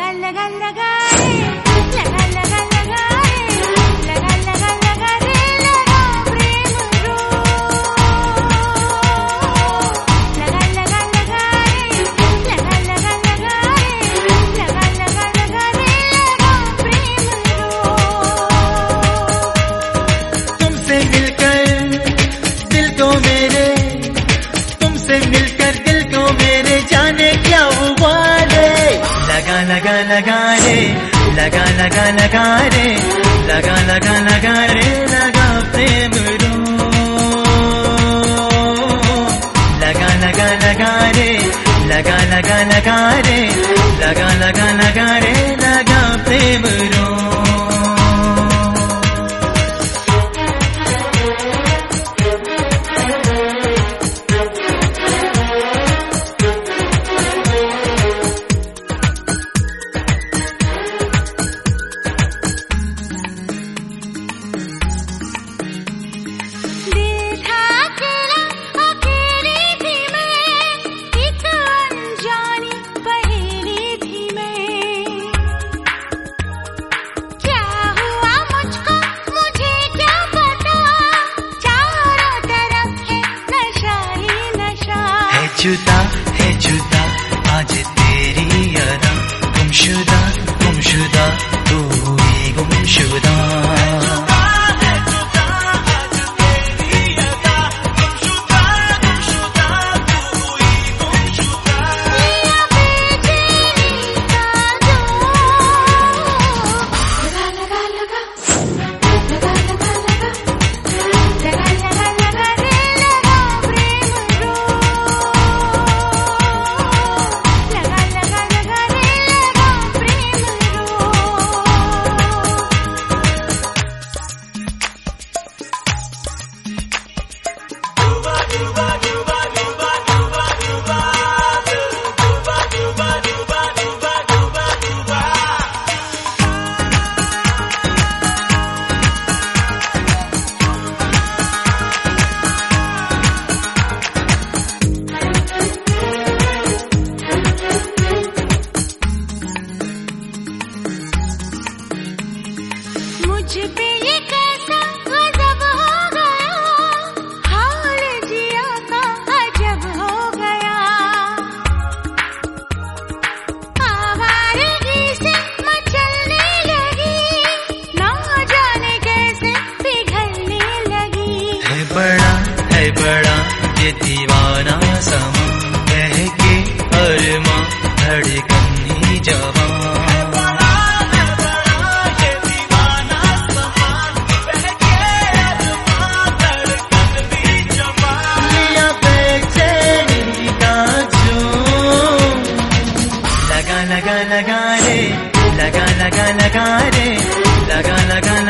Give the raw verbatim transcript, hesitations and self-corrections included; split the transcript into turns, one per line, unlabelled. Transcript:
लगा लगा रे, लगा लगा लगा रे, लगा लगा लगा रे, लगा प्रेम रो। लगा लगा लगा रे, लगा लगा लगा रे, लगा लगा लगा रे, लगा प्रेम रो।
तुमसे मिलकर दिल को मेरे, तुमसे मिलकर दिल को मेरे जाने क्या हुआ रे। लगा लगा लगा रे, लगा लगा लगा रे, लगा लगा लगा रे, लगा प्रेम रो। लगा लगा लगा रे, लगा लगा लगा रे, लगा लगा लगा रे, लगा प्रेम रो। जुदा है जुदा आज तेरी अदा, गुमशुदा गुमशुदा तू ही गुमशुदा।
मुझ पे ये कैसा गजब हो गया, हाल जिया का अजब हो गया। आवारगी से मचलने लगी, ना जाने कैसे पिघलने लगी।
है बड़ा है बड़ा ये दीवाना समा, बहके अरमां धड़कन ही जवां। लगा लगा रे, लगा लगा लगा रे, लगा लगा